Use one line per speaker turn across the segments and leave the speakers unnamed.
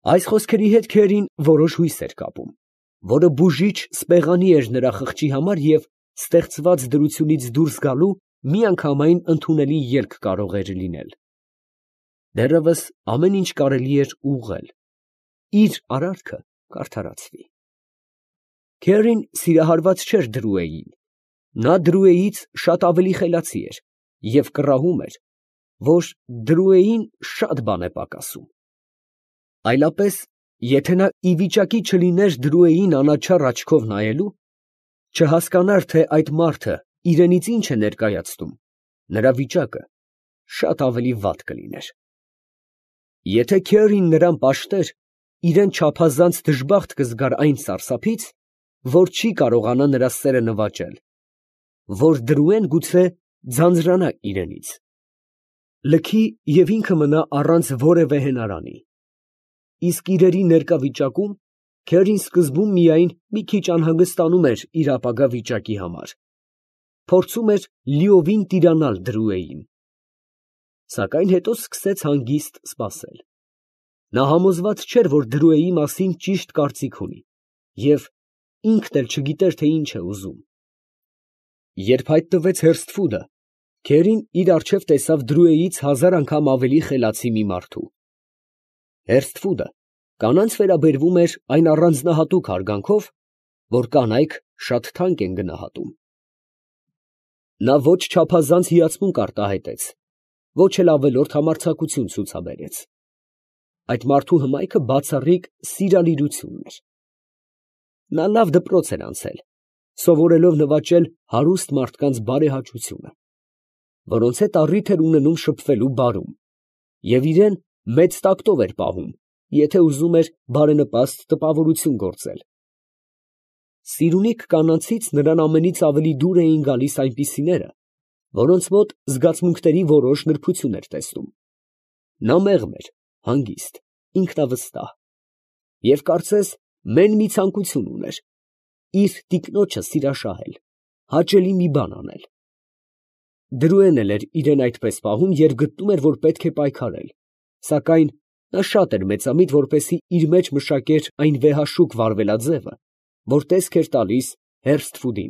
Այս խոսքերի հետ Քերին որոշ հույս էր կապում, որը բուժիչ սպեղանի էր նրա խղճի համար և ստեղծված դրությունից դուրս գալու միանգամայն ընդունելի ելք կարող էր լինել։ Դեռևս ամեն ինչ կարելի էր ուղղել, իր արարքը կարդարացվի։ Քերին սիրահարված չէր Դրուեին, նա Դրուեից շատ ավելի խելացի էր և կռահում էր, որ Դրուեին շատ բան է պակասում։ Այլապես, եթե նա ի վիճակի չլիներ Դրուեին անաչառ աչքով նայելու, չհասկանար, թե այդ մարդը իրենից ինչ է ներկայացնում, նրա վիճակը շատ ավելի վատ կլիներ։ Եթե Քերին նրան պաշտեր, իրան չափազանց դժբախտ կզգար այն սարսափից, որ չի կարողանա նրա սերը նվաճել, որ Դրուեն գուցե ձանձրանա իրենից, լքի և ինքը մնա առանց որևէ հենարանի։ Իսկ իրերի ներկա վիճակում Քերին սկզբում միայն մի քիչ անհանգստանում էր իր ապագա վիճակի համար, փորձում էր լիովին տիրանալ Դրուեին, սակայն հետո սկսեց հանգիստ սպասել։ Նա համոզված չէր, որ Դրուեի մասին ճիշտ կարծիք ունի և ինքն էլ չգիտեր, թե ինչ է ուզում։ Երբ հայտնվեց Հերսթվուդը, Քերին իր առջև տեսավ Դրուեից 1000 անգամ ավելի խելացի մի մարդու։ Հերսթվուդը կանանց վերաբերվում էր այն առանձնահատուկ հարգանքով, որ կանայք շատ թանկ են գնահատում։ Նա ոչ չափազանց հիացմունք արտահայտեց, ոչ էլ ավելորդ համարձակություն ցուցաբերեց։ Այդ մարդու հմայքը բացառիկ սիրալիրությունն էր։ Նա լավ դպրոց էր անցել, սովորելով նվաճել հարուստ մարդկանց բարեհաճությունը, որոնց հետ առիթ էր ունենում շփվելու բարում, և իրան մեծ տակտով էր պահում, եթե ուզում էր բարենպաստ տպավորություն գործել։ Սիրունիկ կանանցից նրան ամենից ավելի դուր էին գալիս այնպիսիները, որոնց մոտ զգացմունքների որոշ նրբություն էր տեսնում։ Նա մեղմ էր, հանգիստ, ինքնավստահ և կարծես մեն մի ցանկություն ուներ՝ իր տիկնոջը սիրաշահել, հաճելի մի բան անել։ Դրուեն էլ էր իրան այդպես պահում և գտնում էր, որ պետք է պայքարել, սակայն նա շատ էր մեծամիտ, որպեսզի իր մեջ մշակեր այն վեհաշուկ վարվելաձևը, որ տեսք էր տալիս Հերսթվուդին։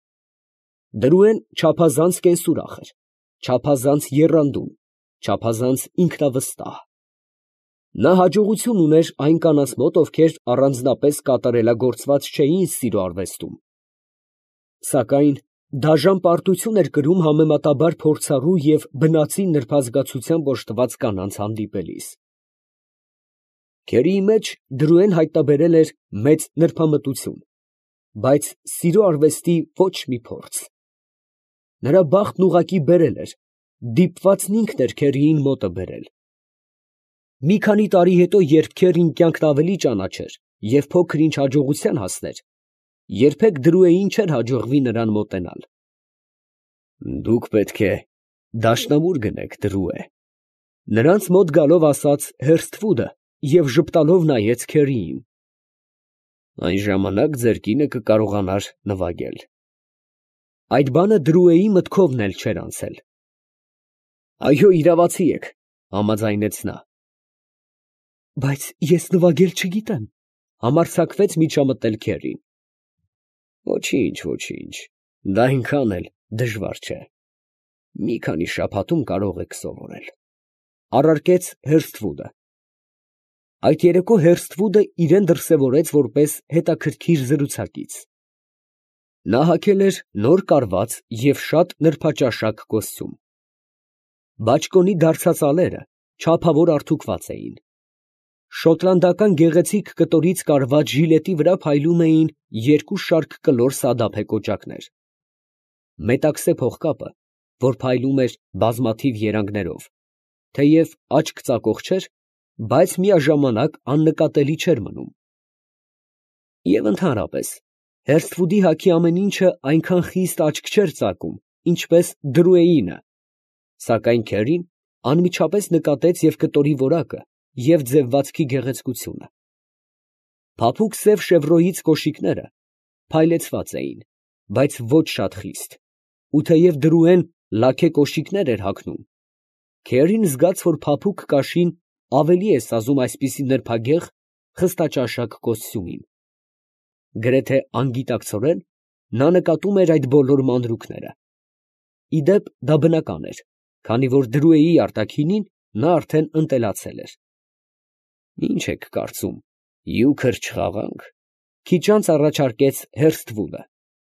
Դրուեն չափազանց կենսուրախ էր, չափազանց եռանդուն, չափազանց ինքնավստահ։ Նա հաջողություն ուներ այն կանանց մոտ, ովքեր առանձնապես կատարելագործված չէին սիրո արվեստում, սակայն դաժան պարտություն էր կրում համեմատաբար փորձառու և բնածին նրբազգացությամբ օժտված կանանց հանդիպելիս։ Քերիի մեջ Դրուեն հայտնաբերել էր մեծ նրբամտություն, բայց սիրո արվեստի ոչ մի փորձ։ Նրա բախտն ուղղակի բերել էր, դիպվածն ինքն էր Քերիին մոտը բերել։ Մի քանի տարի հետո, երբ Քերին կյանքն ավելի ճանաչեր և փոքր֊ինչ հաջողության հասներ, երբեք Դրուեին չէր հաջողվի նրան մոտենալ։ «Դուք պետք է դաշնամուր գնեք, Դրուե», ֊ նրանց մոտ գալով ասաց Հերսթվուդը և ժպտալով նայեց Քերիին։ «Այն ժամանակ ձեր կինը կկարողանար նվագել»։ Այդ բանը Դրուեի մտքովն էլ չէր անցել։ «Այո, իրավացի եք», ֊ համաձայնեց նա։ «Բայց ես նվագել չգիտեմ», ֊ համարձակվեց միջամտել Քերին։ «Ոչինչ, ոչինչ, դա այնքան էլ դժվար չէ, մի քանի շաբաթում կարող եք սովորել», ֊ առարկեց Հերսթվուդը։ Այդ երեկո Հերսթվուդը իրան դրսևորեց որպես հետաքրքիր զրուցակից։ Նա հագել էր նոր կարված և շատ նրբաճաշակ կոստյում։ Բաճկոնի դարձածալերը չափավոր արթուքված էին։ Շոտլանդական գեղեցիկ կտորից կարված ժիլետի վրա փայլում էին երկու շարք կլոր սադափե կոճակներ։ Մետաքսե փողկապը, որ փայլում էր բազմաթիվ երանգներով, թեև աչք ծակող չէր, բայց միաժամանակ աննկատելի չէր մնում։ Եվ ընդհանրապես, Հերսթվուդի հագի ամեն ինչը այնքան խիստ աչք չէր ծակում, ինչպես Դրուեինը, սակայն Քերին անմիջապես նկատեց և կտորի որակը, և ձևվածքի գեղեցկությունը։ Փափուկ սև շևրոյից կոշիկները փայլեցված էին, բայց ոչ շատ խիստ, ու թեև Դրուեն լաքե կոշիկներ էր հագնում, Քերին զգաց, որ փափուկ կաշին ավելի է սազում այսպիսի նրբագեղ խստաճաշակ կոստյումին։ Գրեթե անգիտակցորեն նա նկատում էր այդ բոլոր մանրուքները։ Ի դեպ, դա բնական էր, քանի որ Դրուեի արտաքինին նա արդեն ընտելացել էր։ Ինչ եք կարծում, յուքր չխաղանք, քիչ անց առաջարկեց Հերսթվուդը։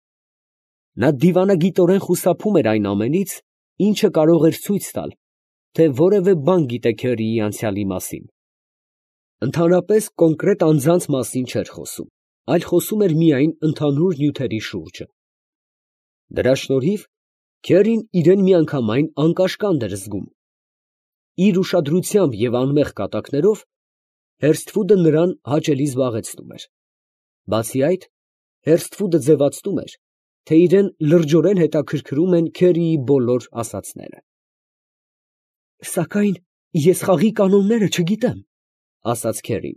Նա դիվանագիտորեն խուսափում էր այն ամենից, ինչը կարող էր ցույց տալ, թե որևէ բան գիտե Քյարիի անցյալի մասին։ Ընդհանրապես կոնկրետ անձանց մասին չէր խոսում, այլ խոսում էր միայն ընդհանուր նյութերի շուրջը։ Դրա շնորհիվ Քյարին իրեն միանգամայն անկաշկանդ էր զգում։ Իր ուշադրությամբ և անմեղ կատակներով Հերսթվուդը նրան հաճելի զբաղեցնում էր։ Բացի այդ, Հերսթվուդը ձևացնում էր, թե իրեն լրջորեն հետաքրքրում են Քյարիի բոլոր ասածները։ «Սակայն ես խաղի կանոնները չգիտեմ», ֊ ասաց Քյարին։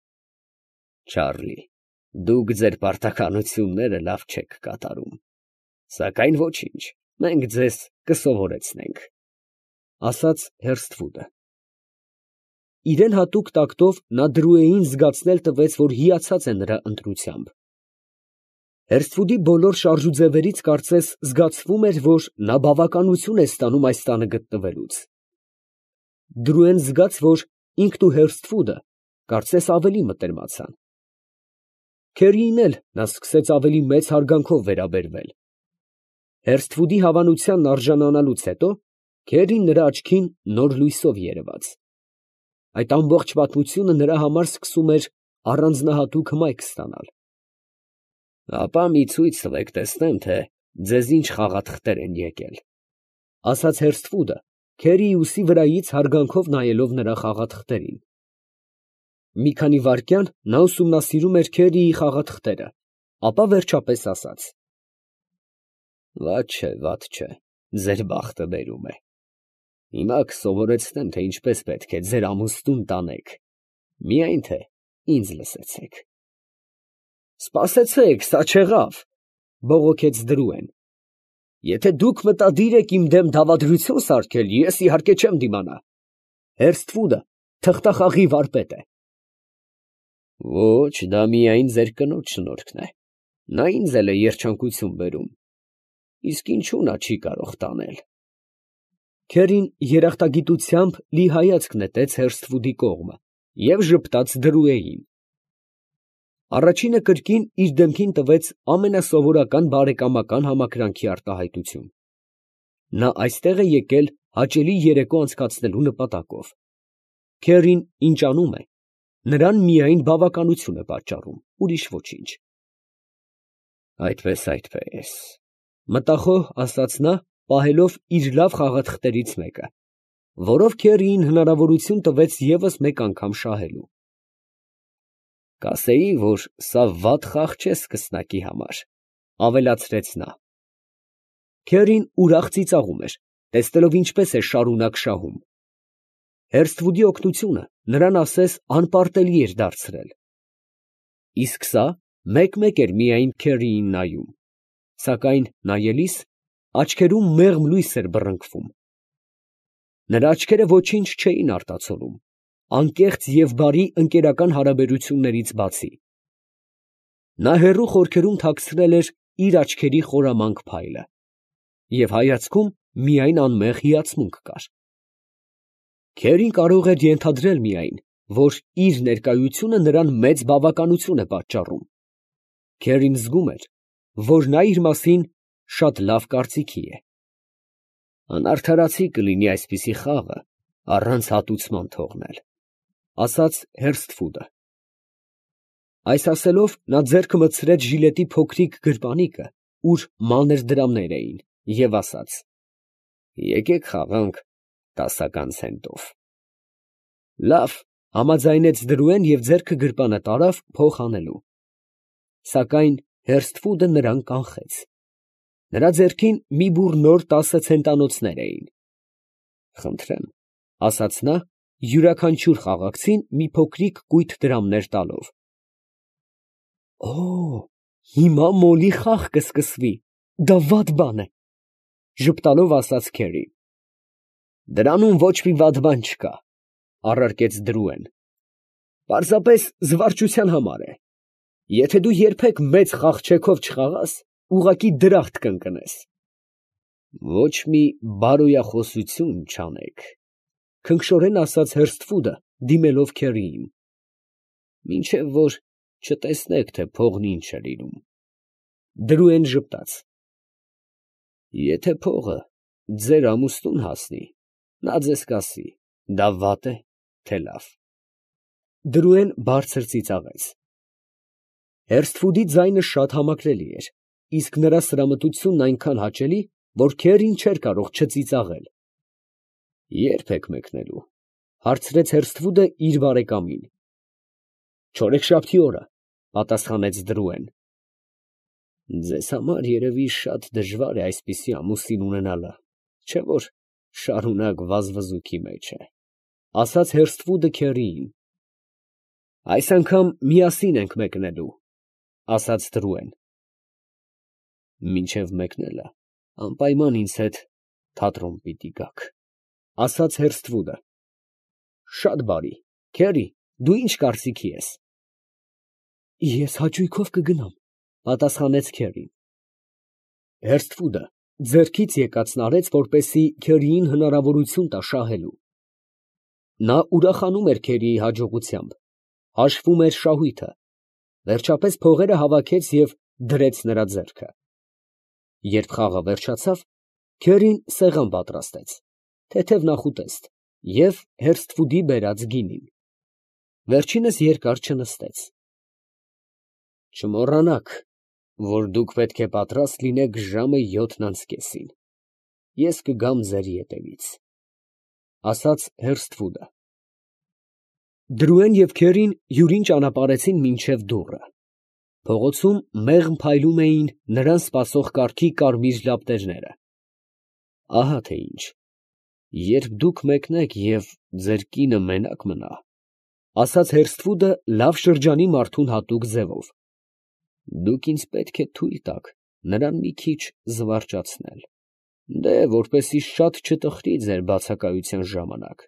«Չարլի, դուք ձեր պարտականությունները լավ չեք կատարում, սակայն ոչինչ, մենք ձեզ կսովորեցնենք», ֊ ասաց Հերսթվուդը։ Իրեն հատուկ տակտով նա Դրուեին զգացնել տվեց, որ հիացած է նրա ընտրությամբ։ Հերսթվուդի բոլոր շարժուձևերից կարծես զգացվում էր, որ նա բավականություն է ստանում այս տանը գտնվելուց։ Դրուեն զգաց, որ ինքն ու Հերսթվուդը կարծես ավելի մտերմացան։ Քերիին էլ նա սկսեց ավելի մեծ հարգանքով վերաբերվել։ Հերսթվուդի հավանությանն արժանանալուց հետո Քերին նրա աչքին նոր լույսով երևաց։ Այդ ամբողջ պատմությունը նրա համար սկսում էր առանձնահատուկ հմայք ստանալ։ «Ապա մի ցույց տվեք, տեսնեմ, թե ձեզ ինչ խաղաթղթեր են եկել», ֊ ասաց Հերսթվուդը, Քերիի ուսի վրայից հարգանքով նայելով նրա խաղաթղթերին։ Մի քանի վայրկյան նա ուսումնասիրում էր Քերիի խաղաթղթերը, ապա վերջապես ասաց. «Վատ չէ, ձեր բախտը բերում է։ Հիմա կսովորեցնեմ, թե ինչպես պետք է ձեր ամուսնուն տանեք, միայն թե ինձ լսեցեք»։ «Սպասեցեք, սա չեղավ», ֊ բողոքեց Դրուեն։ «Եթե դուք մտադիր եք իմ դեմ դավադրություն սարքել, ես իհարկե չեմ դիմանա։ Հերսթվուդը թղթախաղի վարպետ է»։ «Ոչ, դա միայն ձեր կնոջ շնորհքն է, նա ինձ էլ է երջանկություն բերում, իսկ ինչու նա չի կարող տանել»։ Քերին երախտագիտությամբ լի հայացք նետեց Հերսթվուդի կողմը և ժպտաց Դրուեին։ Առաջինը կրկին իր դեմքին տվեց ամենասովորական բարեկամական համակրանքի արտահայտություն։ Նա այստեղ է եկել հաճելի երեկո անցկացնելու նպատակով։ Քերին ինչ անում է, նրան միայն բավականություն է պատճառում, ուրիշ ոչինչ։ Այդպես, մտախոհ ասաց նա, պահելով իր լավ խաղաթղթերից մեկը, որով Քերիին հնարավորություն տվեց ևս մեկ անգամ շահելու։ «Կասեի, որ սա վատ խաղ չէ սկսնակի համար», ֊ ավելացրեց նա։ Քերին ուրախ ծիծաղում էր, տեսնելով ինչպես է շարունակ շահում։ Հերսթվուդի օգնությունը նրան ասես անպարտելի էր դարձրել։ Իսկ սա մեկ֊մեկ էր միայն Քերիին նայում, սակայն նայելիս աչքերում մեղմ լույս էր բռնկվում։ Նրա աչքերը ոչինչ չէին արտացոլում, անկեղծ և բարի ընկերական հարաբերություններից բացի։ Նա հեռու խորքերում թաքցրել էր իր աչքերի խորամանկ փայլը, և հայացքում միայն անմեղ հիացմունք կար։ Քերին կարող էր ենթադրել միայն, որ իր ներկայությունը նրան մեծ բավականություն է պատճառում։ Քերին զգում էր, որ նա իր մասին շատ լավ կարծիքի է։ «Անարդարացի կլինի այսպիսի խաղը առանց հատուցման թողնել», ֊ ասաց Հերսթվուդը։ Այս ասելով նա ձեռքը մտցրեց ժիլետի փոքրիկ գրպանիկը, ուր մանր դրամներ էին, և ասաց. «Եկեք խաղանք տասական ցենտով»։ «Լավ», ֊ համաձայնեց Դրուեն և ձեռքը գրպանը տարավ փող հանելու։ Սակայն Հերսթվուդը նրան կանխեց։ Նրա ձեռքին մի բուռ նոր 10 ցենտանոցներ էին։ «Խնդրեմ», ֊ ասաց նա, յուրաքանչյուր խաղաղցին մի փոքրիկ կույտ դրամներ տալով։ «Օ՜, հիմա մոլի խաղ կսկսվի, դա վատ բան է», ֊ ժպտալով ասաց Քերին։ «Դրանում ոչ մի վատ բան չկա», ֊ առարկեց Դրուեն։ Պարզապես զվարճության համար է։ Եթե դու երբեք մեծ խաղչեքով չխաղաս, ուղղակի դրախտ կընկնես։ Ոչ մի բարոյախոսություն չանեք, քնքշորեն ասաց Հերսթվուդը, դիմելով Քերիին, մինչև որ չտեսնեք, թե փողն ինչ է լինում։ Դրուեն ժպտաց. Եթե փողը ձեր ամուսնուն հասնի, նա ձեզ կասի, դա վատ է, թե լավ։ Դրուեն բարձր ծիծաղեց։ Հերսթվուդի ձայնը շատ համակրելի էր, իսկ նրա սրամտությունն այնքան հաճելի, որ Քերին չէր կարող չծիծաղել։ Ե՞րբ եք մեկնելու, հարցրեց Հերսթվուդը իր բարեկամին։ Չորեքշաբթի օրը, պատասխանեց Դրուեն։ Ձեզ համար երևի շատ դժվար է այսպիսի ամուսին ունենալը, չէ՞ որ շարունակ վազվզուքի մեջ է, ասաց Հերսթվուդը Քերիին։ Այս անգամ միասին ենք մեկնելու, ասաց Դրուեն։ Մինչև մեկնելը անպայման ինձ հետ թատրոն պիտի գաք, ասաց Հերսթվուդը։ Շատ բարի, Քերի, դու ինչ կարծիքի ես։ Ես հաճույքով կգնամ, պատասխանեց Քերին։ Հերսթվուդը ձեռքից եկածն արեց, որպեսզի Քերիին հնարավորություն տա շահելու։ Նա ուրախանում էր Քերիի հաջողությամբ, հաշվում էր շահույթը, վերջապես փողերը հավաքեց և դրեց նրա ձեռքը։ Երբ խաղը վերջացավ, Քերին սեղան պատրաստեց, թեթև նախուտեստ և Հերսթվուդի բերած գինին։ Վերջինս երկար չնստեց։ Չմոռանաք, որ դուք պետք է պատրաստ լինեք ժամը 7:30. ես կգամ ձեր ետևից, ասաց Հերսթվուդը։ Դրուեն և Քերին յուրին ճանապարհեցին մինչև դուռը։ Փողոցում մեղմ փայլում էին նրան սպասող կառքի կարմիր լապտերները։ Ահա թե ինչ, երբ դուք մեկնեք և ձեր կինը մենակ մնա, ասաց Հերսթվուդը լավ շրջանի մարդուն հատուկ ձևով, դուք ինձ պետք է թույլ տաք նրան մի քիչ զվարճացնել, որպեսզի շատ չտխրի ձեր բացակայության ժամանակ։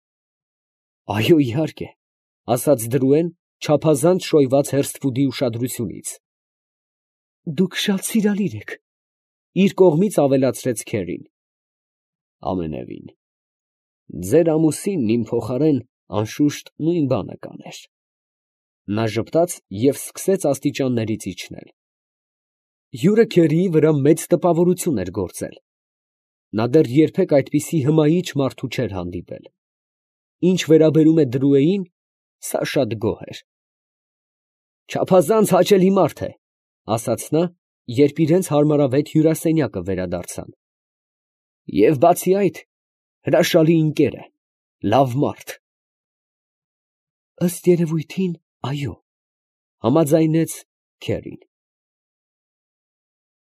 Այո, իհարկե, ասաց Դրուեն, չափազանց շոյված Հերսթվուդի ուշադրությունից։ Դուք շատ սիրալիր եք, իր կողմից ավելացրեց Քերին։ Ամենևին, ձեր ամուսինն իմ փոխարեն անշուշտ նույն բանը կաներ։ Նա ժպտաց և սկսեց աստիճաններից իջնել։ Հյուրը Քերիի վրա մեծ տպավորություն էր գործել։ Նա դեռ երբեք այդպիսի հմայիչ մարդու չէր հանդիպել։ Ինչ վերաբերում է Դրուեին, սա շատ գոհ էր։ Չափազանց հաճելի մարդ է, ասաց նա, երբ իրենց հարմարավետ հյուրասենյակը վերադարձան։ Եվ բացի այդ, հրաշալի ընկեր է, լավ մարդ։ Ըստ երևույթին, այո, համաձայնեց Քերին։